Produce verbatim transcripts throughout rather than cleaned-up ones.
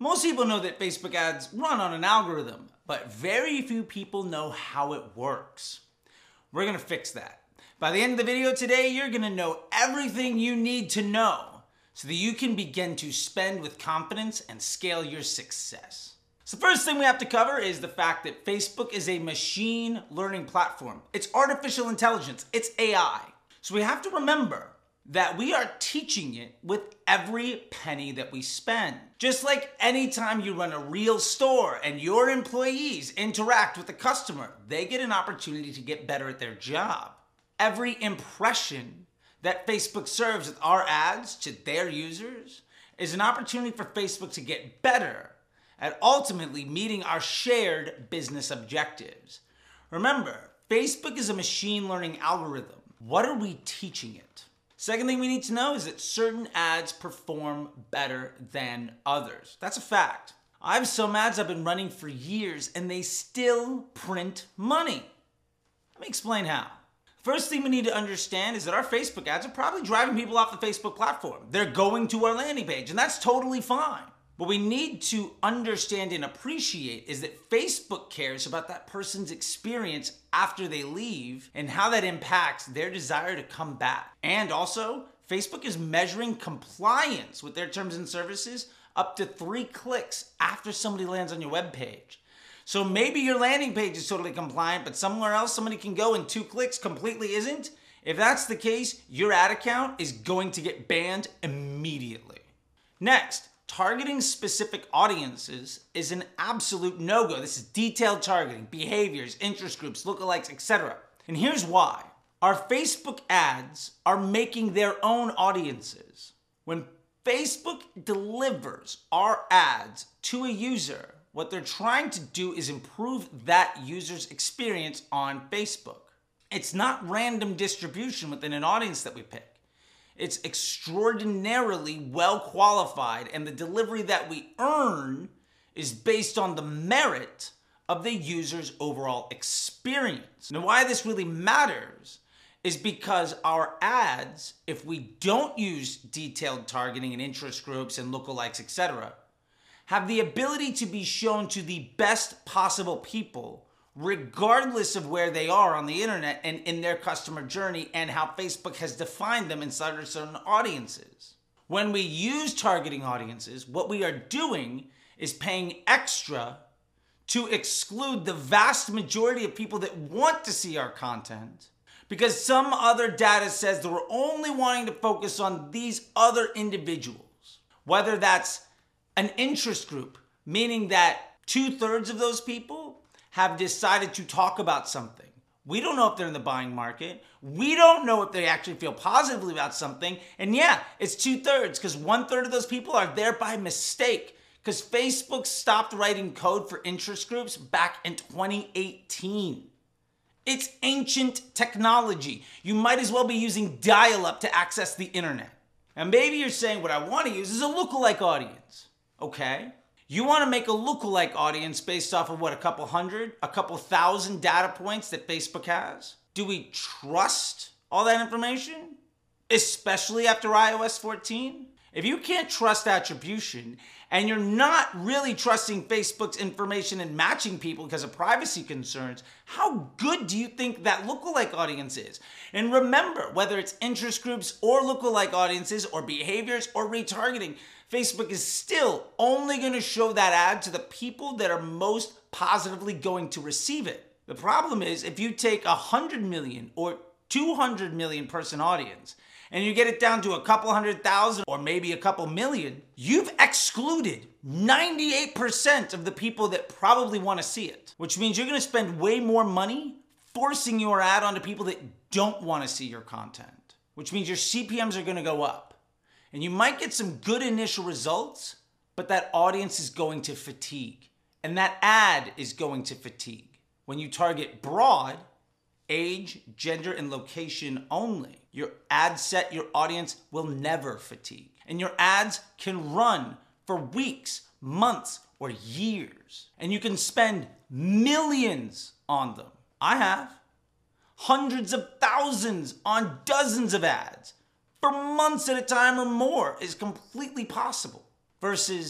Most people know that Facebook ads run on an algorithm, but very few people know how it works. We're gonna fix that. By the end of the video today, you're gonna know everything you need to know so that you can begin to spend with confidence and scale your success. So the first thing we have to cover is the fact that Facebook is a machine learning platform. It's artificial intelligence, it's A I. So we have to remember that we are teaching it with every penny that we spend. Just like anytime you run a real store and your employees interact with the customer, they get an opportunity to get better at their job. Every impression that Facebook serves with our ads to their users is an opportunity for Facebook to get better at ultimately meeting our shared business objectives. Remember, Facebook is a machine learning algorithm. What are we teaching it? Second thing we need to know is that certain ads perform better than others. That's a fact. I have some ads I've been running for years and they still print money. Let me explain how. First thing we need to understand is that our Facebook ads are probably driving people off the Facebook platform. They're going to our landing page, and that's totally fine. What we need to understand and appreciate is that Facebook cares about that person's experience after they leave and how that impacts their desire to come back. And also, Facebook is measuring compliance with their terms and services up to three clicks after somebody lands on your web page. So maybe your landing page is totally compliant, but somewhere else somebody can go in two clicks completely isn't. If that's the case, your ad account is going to get banned immediately. Next, targeting specific audiences is an absolute no-go. This is detailed targeting, behaviors, interest groups, lookalikes, et cetera. And here's why. Our Facebook ads are making their own audiences. When Facebook delivers our ads to a user, what they're trying to do is improve that user's experience on Facebook. It's not random distribution within an audience that we pick. It's extraordinarily well qualified, and the delivery that we earn is based on the merit of the user's overall experience. Now, why this really matters is because our ads, if we don't use detailed targeting and interest groups and lookalikes, et cetera, have the ability to be shown to the best possible people regardless of where they are on the internet and in their customer journey and how Facebook has defined them inside of certain audiences. When we use targeting audiences, what we are doing is paying extra to exclude the vast majority of people that want to see our content because some other data says that we're only wanting to focus on these other individuals. Whether that's an interest group, meaning that two-thirds of those people have decided to talk about something. We don't know if they're in the buying market. We don't know if they actually feel positively about something. And yeah, it's two-thirds because one-third of those people are there by mistake because Facebook stopped writing code for interest groups back in twenty eighteen. It's ancient technology. You might as well be using dial-up to access the internet. And maybe you're saying what I want to use is a lookalike audience. Okay. You want to make a lookalike audience based off of what, a couple hundred, a couple thousand data points that Facebook has? Do we trust all that information? Especially after i O S fourteen? If you can't trust attribution and you're not really trusting Facebook's information and matching people because of privacy concerns, how good do you think that lookalike audience is? And remember, whether it's interest groups or lookalike audiences or behaviors or retargeting, Facebook is still only going to show that ad to the people that are most positively going to receive it. The problem is if you take a one hundred million or two hundred million person audience and you get it down to a couple hundred thousand or maybe a couple million, you've excluded ninety-eight percent of the people that probably want to see it, which means you're going to spend way more money forcing your ad onto people that don't want to see your content, which means your C P Ms are going to go up. And you might get some good initial results, but that audience is going to fatigue. And that ad is going to fatigue. When you target broad, age, gender, and location only, your ad set, your audience will never fatigue. And your ads can run for weeks, months, or years. And you can spend millions on them. I have. Hundreds of thousands on dozens of ads for months at a time or more is completely possible. Versus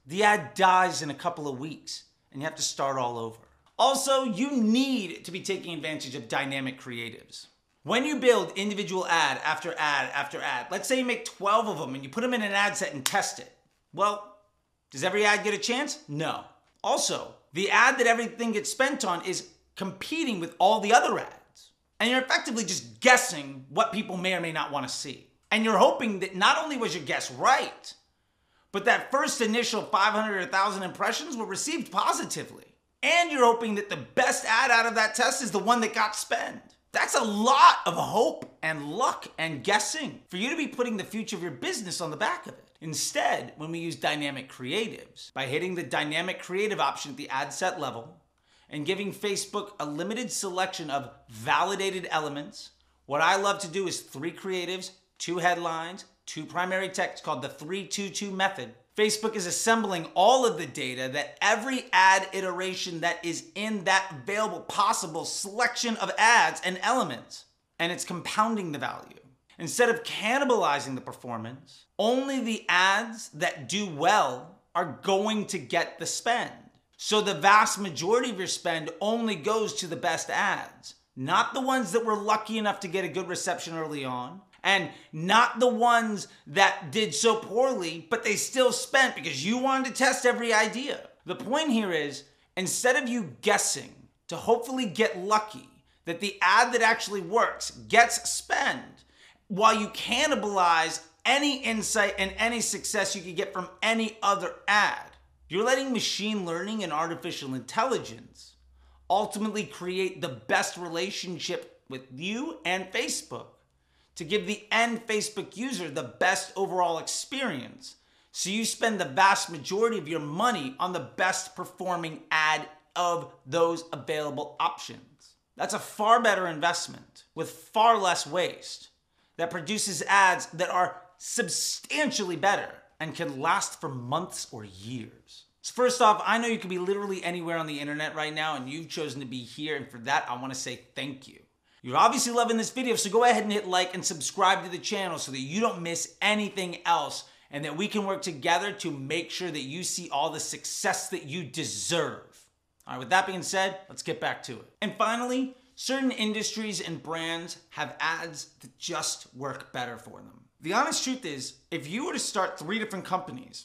the ad dies in a couple of weeks and you have to start all over. Also, you need to be taking advantage of dynamic creatives. When you build individual ad after ad after ad, let's say you make twelve of them and you put them in an ad set and test it. Well, does every ad get a chance? No. Also, the ad that everything gets spent on is competing with all the other ads. And you're effectively just guessing what people may or may not want to see. And you're hoping that not only was your guess right, but that first initial five hundred or one thousand impressions were received positively. And you're hoping that the best ad out of that test is the one that got spent. That's a lot of hope and luck and guessing for you to be putting the future of your business on the back of it. Instead, when we use dynamic creatives, by hitting the dynamic creative option at the ad set level and giving Facebook a limited selection of validated elements, what I love to do is three creatives, two headlines, two primary text called the three two two method. Facebook is assembling all of the data that every ad iteration that is in that available possible selection of ads and elements, and it's compounding the value. Instead of cannibalizing the performance, only the ads that do well are going to get the spend. So the vast majority of your spend only goes to the best ads, not the ones that were lucky enough to get a good reception early on, and not the ones that did so poorly, but they still spent because you wanted to test every idea. The point here is, instead of you guessing to hopefully get lucky that the ad that actually works gets spend, while you cannibalize any insight and any success you could get from any other ad, you're letting machine learning and artificial intelligence ultimately create the best relationship with you and Facebook to give the end Facebook user the best overall experience. So you spend the vast majority of your money on the best performing ad of those available options. That's a far better investment with far less waste that produces ads that are substantially better and can last for months or years. So first off, I know you could be literally anywhere on the internet right now and you've chosen to be here, and for that, I want to say thank you. You're obviously loving this video, so go ahead and hit like and subscribe to the channel so that you don't miss anything else and that we can work together to make sure that you see all the success that you deserve. All right, with that being said, let's get back to it. And finally, certain industries and brands have ads that just work better for them. The honest truth is, if you were to start three different companies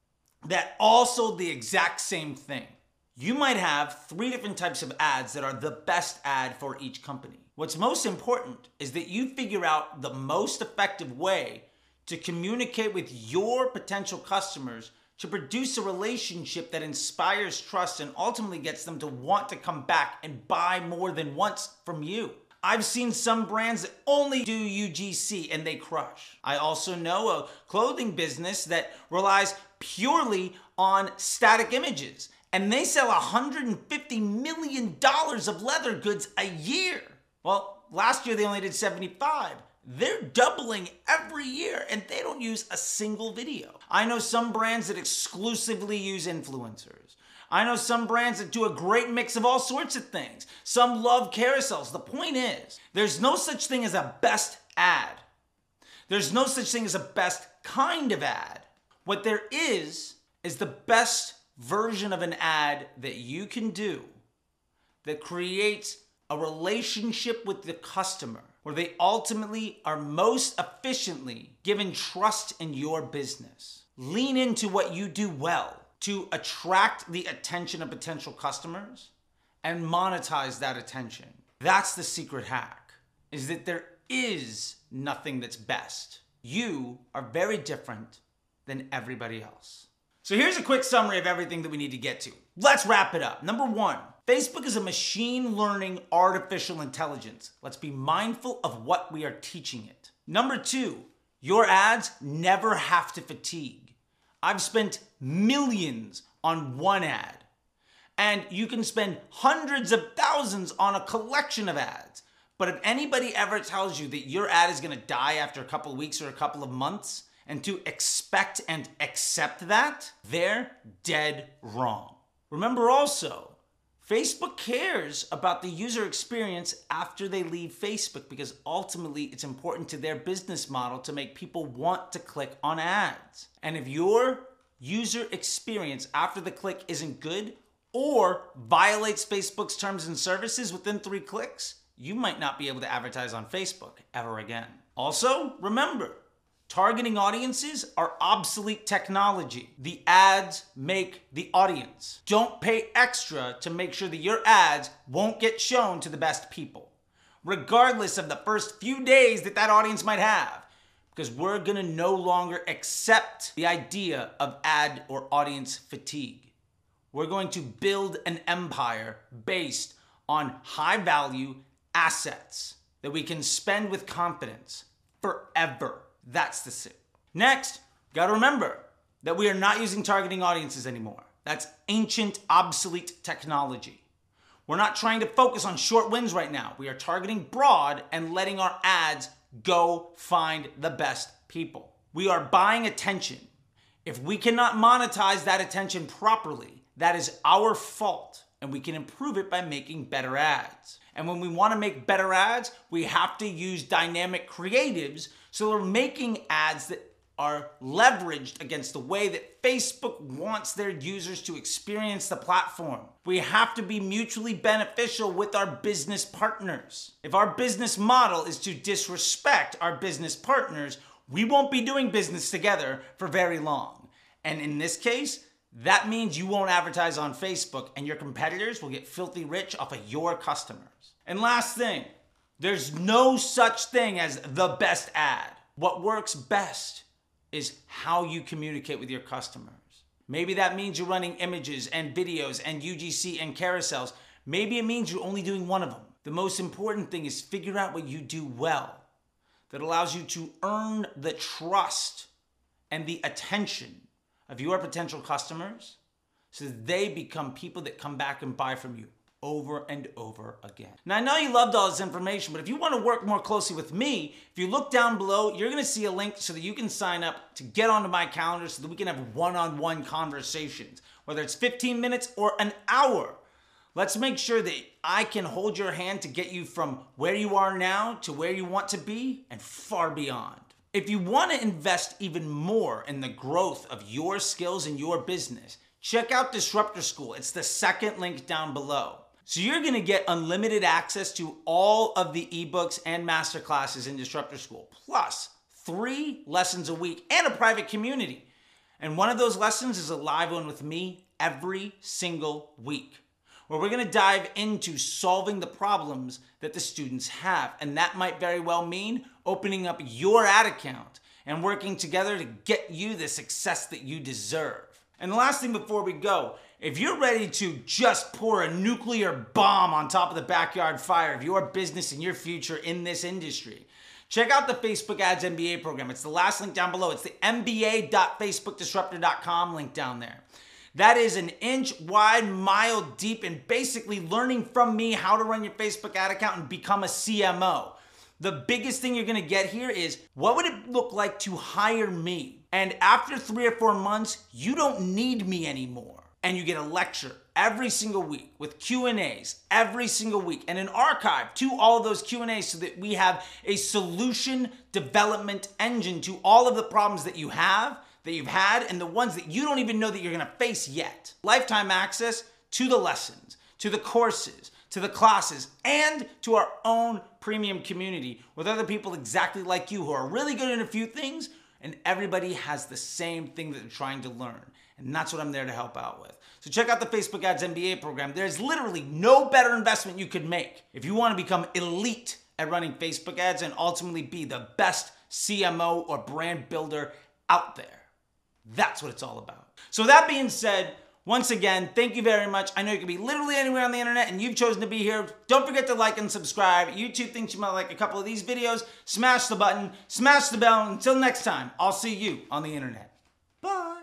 that all sold the exact same thing, you might have three different types of ads that are the best ad for each company. What's most important is that you figure out the most effective way to communicate with your potential customers to produce a relationship that inspires trust and ultimately gets them to want to come back and buy more than once from you. I've seen some brands that only do U G C and they crush. I also know a clothing business that relies purely on static images, and they sell one hundred fifty million dollars of leather goods a year. Well, last year they only did seventy-five. They're doubling every year and they don't use a single video. I know some brands that exclusively use influencers. I know some brands that do a great mix of all sorts of things. Some love carousels. The point is, there's no such thing as a best ad. There's no such thing as a best kind of ad. What there is, is the best version of an ad that you can do that creates a relationship with the customer where they ultimately are most efficiently given trust in your business. Lean into what you do well to attract the attention of potential customers and monetize that attention. That's the secret hack, is that there is nothing that's best. You are very different than everybody else. So here's a quick summary of everything that we need to get to. Let's wrap it up. Number one, Facebook is a machine learning artificial intelligence. Let's be mindful of what we are teaching it. Number two, your ads never have to fatigue. I've spent millions on one ad, and you can spend hundreds of thousands on a collection of ads. But if anybody ever tells you that your ad is gonna die after a couple of weeks or a couple of months, and to expect and accept that, they're dead wrong. Remember also, Facebook cares about the user experience after they leave Facebook because ultimately it's important to their business model to make people want to click on ads. And if you're user experience after the click isn't good or violates Facebook's terms and services within three clicks, you might not be able to advertise on Facebook ever again. Also, remember, targeting audiences are obsolete technology. The ads make the audience. Don't pay extra to make sure that your ads won't get shown to the best people, regardless of the first few days that that audience might have, because we're gonna no longer accept the idea of ad or audience fatigue. We're going to build an empire based on high value assets that we can spend with confidence forever. That's the secret. Next, gotta remember that we are not using targeting audiences anymore. That's ancient, obsolete technology. We're not trying to focus on short wins right now. We are targeting broad and letting our ads go find the best people. We are buying attention. If we cannot monetize that attention properly, that is our fault, and we can improve it by making better ads. And when we want to make better ads, we have to use dynamic creatives, so we're making ads that are leveraged against the way that Facebook wants their users to experience the platform. We have to be mutually beneficial with our business partners. If our business model is to disrespect our business partners, we won't be doing business together for very long. And in this case, that means you won't advertise on Facebook and your competitors will get filthy rich off of your customers. And last thing, there's no such thing as the best ad. What works best is how you communicate with your customers. Maybe that means you're running images and videos and U G C and carousels. Maybe it means you're only doing one of them. The most important thing is figure out what you do well that allows you to earn the trust and the attention of your potential customers so that they become people that come back and buy from you over and over again. Now, I know you loved all this information, but if you want to work more closely with me, if you look down below, you're going to see a link so that you can sign up to get onto my calendar so that we can have one-on-one conversations, whether it's fifteen minutes or an hour. Let's make sure that I can hold your hand to get you from where you are now to where you want to be and far beyond. If you want to invest even more in the growth of your skills and your business, check out Disruptor School. It's the second link down below. So you're going to get unlimited access to all of the ebooks and masterclasses in Disruptor School, plus three lessons a week and a private community. And one of those lessons is a live one with me every single week, where we're going to dive into solving the problems that the students have. And that might very well mean opening up your ad account and working together to get you the success that you deserve. And the last thing before we go, if you're ready to just pour a nuclear bomb on top of the backyard fire of your business and your future in this industry, check out the Facebook Ads M B A program. It's the last link down below. It's the M B A dot facebook disruptor dot com link down there. That is an inch wide, mile deep, and basically learning from me how to run your Facebook ad account and become a C M O. The biggest thing you're gonna get here is, what would it look like to hire me? And after three or four months, you don't need me anymore. And you get a lecture every single week with Q and A's every single week and an archive to all of those Q and A's so that we have a solution development engine to all of the problems that you have, that you've had, and the ones that you don't even know that you're gonna face yet. Lifetime access to the lessons, to the courses, to the classes, and to our own premium community with other people exactly like you who are really good at a few things, and everybody has the same thing that they're trying to learn. And that's what I'm there to help out with. So check out the Facebook Ads M B A program. There's literally no better investment you could make if you want to become elite at running Facebook ads and ultimately be the best C M O or brand builder out there. That's what it's all about. So that being said, once again, thank you very much. I know you can be literally anywhere on the internet and you've chosen to be here. Don't forget to like and subscribe. YouTube thinks you might like a couple of these videos. Smash the button, smash the bell. Until next time, I'll see you on the internet.